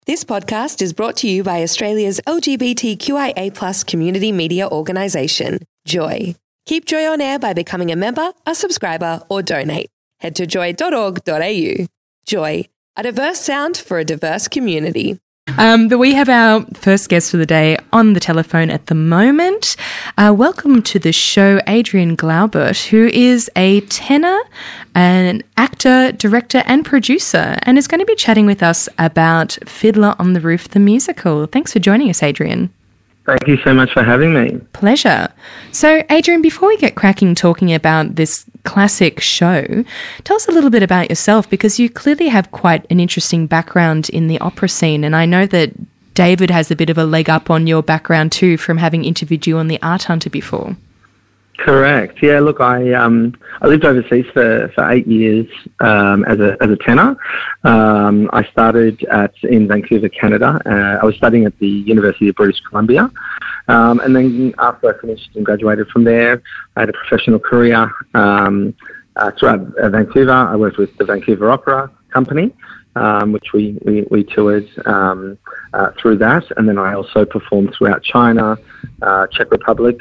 This podcast is brought to you by Australia's LGBTQIA+ community media organisation, Joy. Keep Joy on air by becoming a member, a subscriber, or donate. Head to joy.org.au. Joy, a diverse sound for a diverse community. But we have our first guest for the day on the telephone at the moment. Welcome to the show, Adrian Glaubert, who is a tenor, an actor, director and producer, and is going to be chatting with us about Fiddler on the Roof, the musical. Thanks for joining us, Adrian. Thank you so much for having me. Pleasure. So, Adrian, before we get cracking talking about this classic show, tell us a little bit about yourself, because you clearly have quite an interesting background in the opera scene, and I know that David has a bit of a leg up on your background too from having interviewed you on The Art Hunter before. Correct. Yeah. Look, I lived overseas for 8 years as a tenor. I started in Vancouver, Canada. I was studying at the University of British Columbia, and then after I finished and graduated from there, I had a professional career throughout Vancouver. I worked with the Vancouver Opera Company, which we toured through that, and then I also performed throughout China, Czech Republic.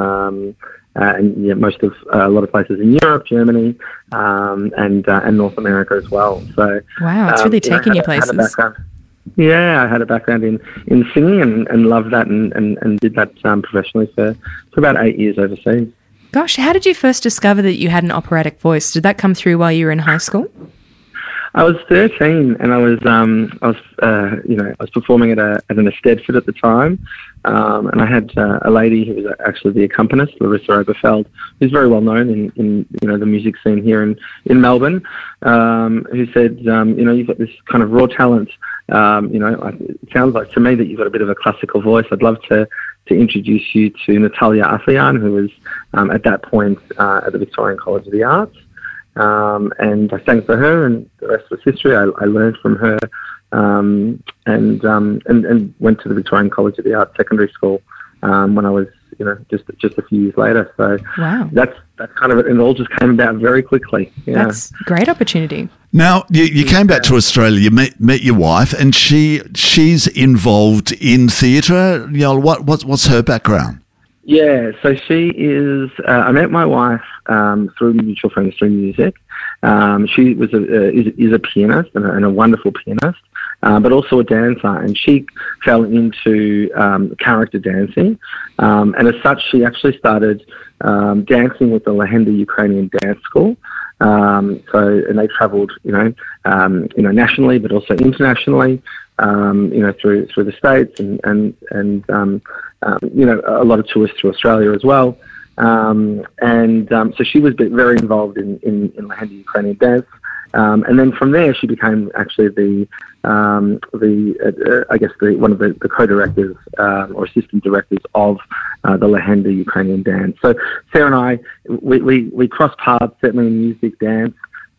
And yeah, a lot of places in Europe, Germany, and North America as well. So wow, it's really taking you places. I had a background in singing and loved that and did that professionally for about 8 years overseas. Gosh, how did you first discover that you had an operatic voice? Did that come through while you were in high school? I was 13, and I was performing at an Eisteddfod at the time, and I had a lady who was actually the accompanist, Larissa Oberfeld, who's very well known in the music scene here in Melbourne, who said, you've got this kind of raw talent. It sounds like to me that you've got a bit of a classical voice. I'd love to introduce you to Natalia Asayan, who was at that point at the Victorian College of the Arts. And I sang for her, and the rest was history. I learned from her, and went to the Victorian College of the Arts Secondary School when I was, just a few years later. So wow, that's kind of it. And it all just came about very quickly. Yeah. That's a great opportunity. Now you came back to Australia. You met your wife, and she's involved in theatre. What's her background? Yeah, so she is. I met my wife through mutual friends through music. She was is a pianist and a wonderful pianist, but also a dancer. And she fell into character dancing, and as such, she actually started dancing with the Lehenda Ukrainian Dance School. And they travelled, nationally, but also internationally. Through the States and a lot of tours to Australia as well. So she was very involved in Lehenda Ukrainian dance. And then from there, she became actually one of the co-directors or assistant directors of the Lehenda Ukrainian dance. So Sarah and I, we crossed paths certainly in music, dance,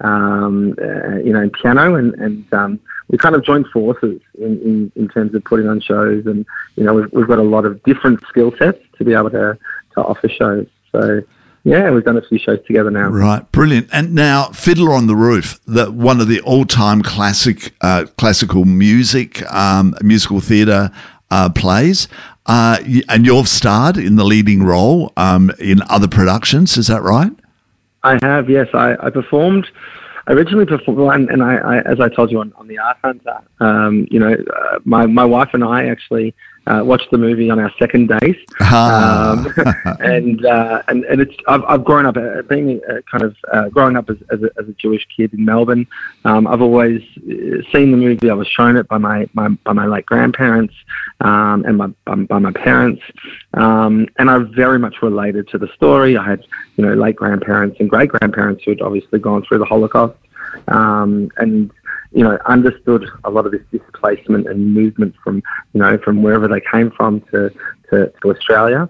in piano, and we kind of joined forces in terms of putting on shows, and we've got a lot of different skill sets to be able to offer shows. So yeah, we've done a few shows together now. Right, brilliant. And now Fiddler on the Roof, one of the all-time classical musical theatre plays, and you've starred in the leading role in other productions. Is that right? I have, yes. I originally performed, and I, as I told you on The Art Hunter, my wife and I actually watched the movie on our second date, and it's I've grown up being growing up as a Jewish kid in Melbourne. I've always seen the movie. I was shown it by my late grandparents and by my parents, and I very much related to the story. I had late grandparents and great grandparents who had obviously gone through the Holocaust, and understood a lot of this displacement and movement from wherever they came from to Australia,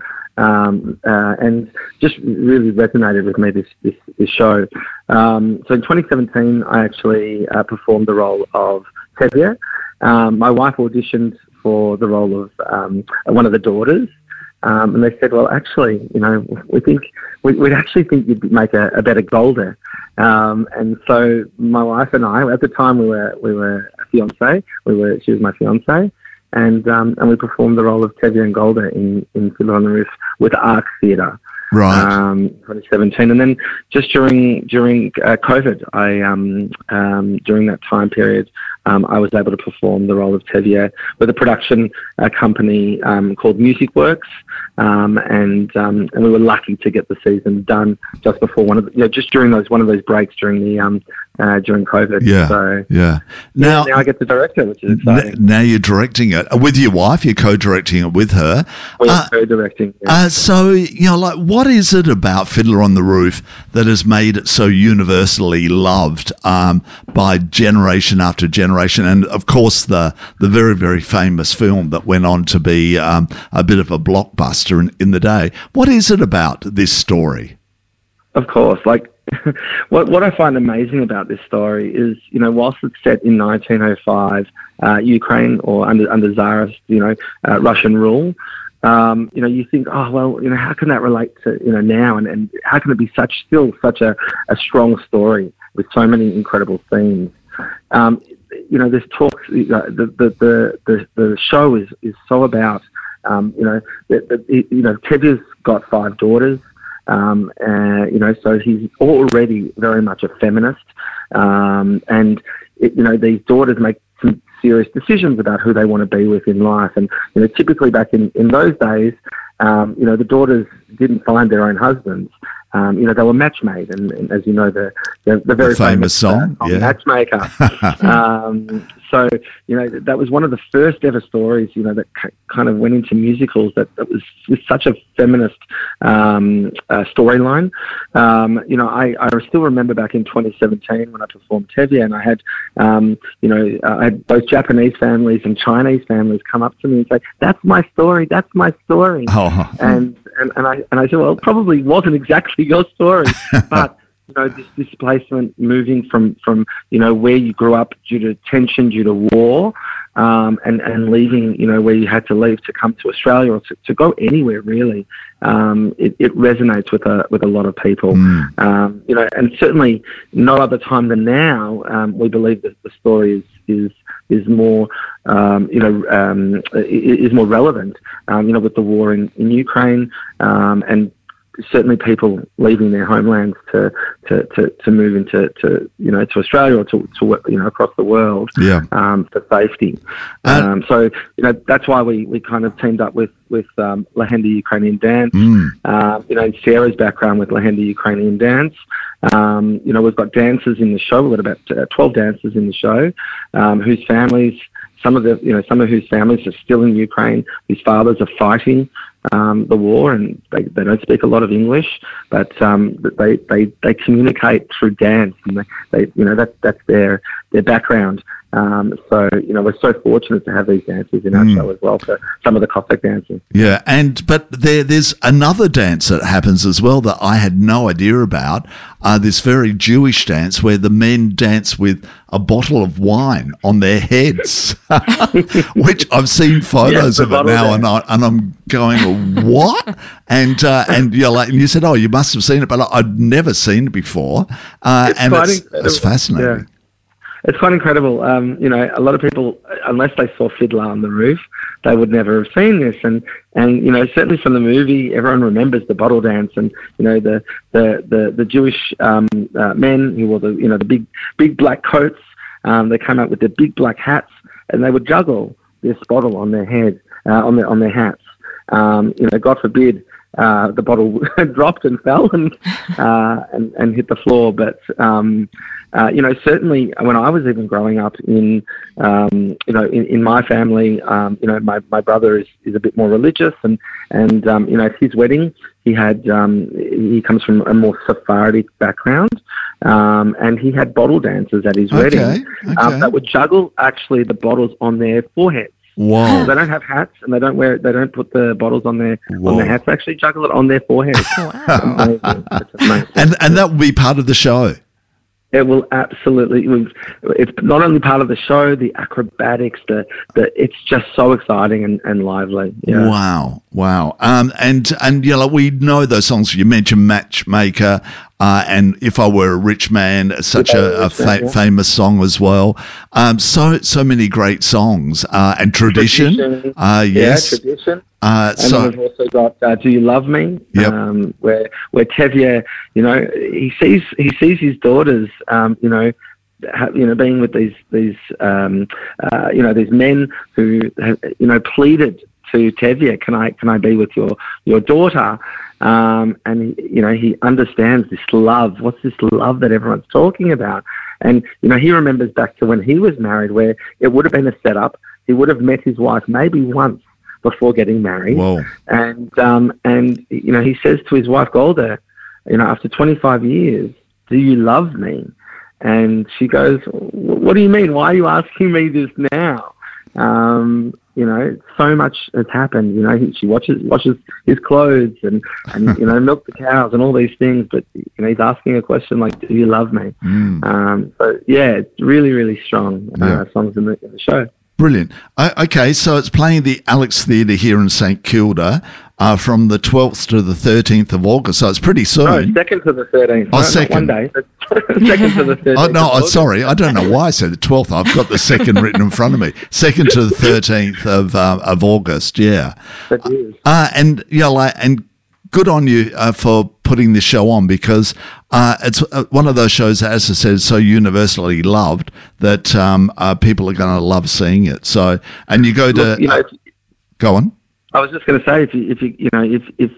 and just really resonated with me this show. So in 2017, I actually performed the role of Tevye. My wife auditioned for the role of one of the daughters. And they said, well, actually, we think we'd actually think you'd make a better Golda. And so my wife and I, at the time, we were a fiance. She was my fiance, and we performed the role of Tevye and Golda in Fiddler on the Roof with Arc Theatre. Right. 2017, and then just during COVID, during that time period, I was able to perform the role of Tevye with a production company called Music Works, and we were lucky to get the season done just before just during one of those breaks during COVID. Yeah. So now I get to direct it, which is exciting. Now you're directing it with your wife. You're co-directing it with her. We're co-directing. Yeah. So what is it about Fiddler on the Roof that has made it so universally loved by generation after generation? And of course, the very, very famous film that went on to be a bit of a blockbuster in the day. What is it about this story? Of course, what I find amazing about this story is, whilst it's set in 1905, Ukraine, or under Tsarist, Russian rule. You think, oh, well, how can that relate to, now, and how can it be still such a strong story with so many incredible themes? There's talks, the show is so about, Tevye's got 5 daughters, so he's already very much a feminist, and these daughters make some serious decisions about who they want to be with in life. And, typically back in those days, the daughters didn't find their own husbands. They were matchmade, and as you know, the very famous song, Matchmaker. So, that was one of the first ever stories, that kind of went into musicals that was with such a feminist storyline. I still remember back in 2017 when I performed Tevye, and I had, I had both Japanese families and Chinese families come up to me and say, "That's my story. That's my story." Oh. And I said, well, it probably wasn't exactly your story, but this displacement, moving from where you grew up due to tension, due to war, and leaving, where you had to leave to come to Australia, or to go anywhere really, it resonates with a lot of people. And certainly no other time than now, we believe that the story is more is more relevant, with the war in Ukraine, and certainly people leaving their homelands to move into to Australia, or to across the world, for safety. So that's why we kind of teamed up with Lehenda Ukrainian Dance. Sarah's background with Lehenda Ukrainian Dance. We've got dancers in the show. We've got about 12 dancers in the show, whose families, some of whose families are still in Ukraine, whose fathers are fighting the war, and they don't speak a lot of English, but they communicate through dance, and that's their background. So we're so fortunate to have these dancers in our show as well, for some of the Cossack dancers. Yeah, but there's another dance that happens as well that I had no idea about. This very Jewish dance where the men dance with a bottle of wine on their heads, which I've seen photos of it now, and I'm going, what? And you said, oh, you must have seen it, but I'd never seen it before, and it's fascinating. Yeah. It's quite incredible. A lot of people, unless they saw Fiddler on the Roof, they would never have seen this. And certainly from the movie, everyone remembers the bottle dance, and the Jewish men who wore the big black coats. They came out with their big black hats, and they would juggle this bottle on their head, on their hats. God forbid the bottle dropped and fell and hit the floor, but. Certainly when I was even growing up in my family, my brother is a bit more religious, and at his wedding, he comes from a more Sephardic background, and he had bottle dancers at his wedding that would juggle actually the bottles on their foreheads. Wow. They don't have hats, and they don't put the bottles on their hats. They actually juggle it on their foreheads. Wow. That's amazing. And that will be part of the show. It will absolutely. It's not only part of the show, the acrobatics, it's just so exciting and lively. Yeah. Wow. Wow. And you know, we know those songs. You mentioned Matchmaker, and If I Were a Rich Man, such a famous song as well. So many great songs. And Tradition. Yes. Tradition. And then we've also got Do You Love Me? Yep. Where Tevye, you know, he sees his daughters, you know, being with these you know, these men who have, you know, pleaded to Tevye, can I be with your daughter? And you know, he understands this love. What's this love that everyone's talking about? And you know, he remembers back to when he was married, where it would have been a setup. He would have met his wife maybe once before getting married. Whoa. And you know, he says to his wife Golda, you know, after 25 years, do you love me? And she goes, what do you mean? Why are you asking me this now? You know, so much has happened. You know, she washes his clothes and you know, milk the cows and all these things. But you know, he's asking a question like, "Do you love me?" So yeah, it's really, really strong songs in the show. Brilliant. Okay, so it's playing the Alex Theatre here in St Kilda from the 12th to the 13th of August, so it's pretty soon. No, 2nd to the 13th. Oh, second. Not one day. 2nd to the 13th. Oh, no, sorry. I don't know why I said the 12th. I've got the 2nd written in front of me. 2nd to the 13th of August, yeah. That is. And, you know, and good on you for putting this show on, because it's one of those shows that, as I said, is so universally loved that people are going to love seeing it. So, and you go to... You know, go on. I was just going to say, if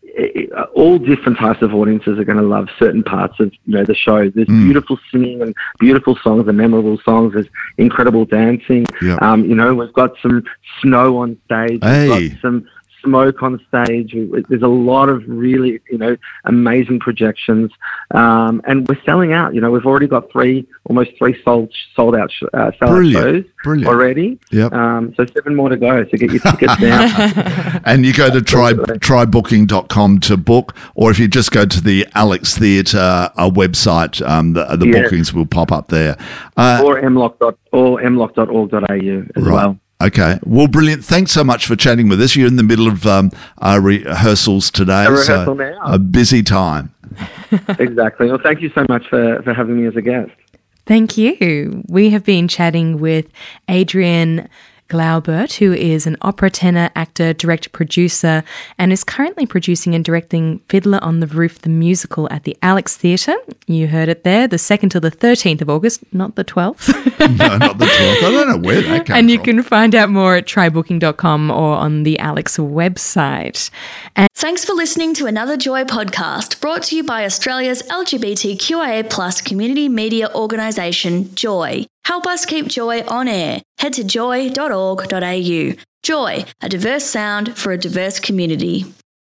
all different types of audiences are going to love certain parts of, you know, the show. There's beautiful singing and beautiful songs and memorable songs. There's incredible dancing. Yep. You know, we've got some snow on stage. Hey. We've got some smoke on stage. There's a lot of really, you know, amazing projections. And we're selling out. You know, we've already got almost three sold out shows already. Yep. So 7 more to go. So get your tickets now. And you go to trybooking.com to book, or if you just go to the Alex Theatre website, the bookings will pop up there. Or mlock.org.au as well. Okay. Well, brilliant. Thanks so much for chatting with us. You're in the middle of rehearsals today. A rehearsal now. A busy time. Exactly. Well, thank you so much for having me as a guest. Thank you. We have been chatting with Adrian Glaubert, who is an opera tenor, actor, director, producer, and is currently producing and directing Fiddler on the Roof, the musical, at the Alex Theatre. You heard it there, the 2nd to the 13th of August, not the 12th. No, not the 12th. I don't know where that came from. And you can find out more at trybooking.com or on the Alex website. And thanks for listening to another Joy podcast, brought to you by Australia's LGBTQIA+ community media organisation, Joy. Help us keep Joy on air. Head to joy.org.au. Joy, a diverse sound for a diverse community.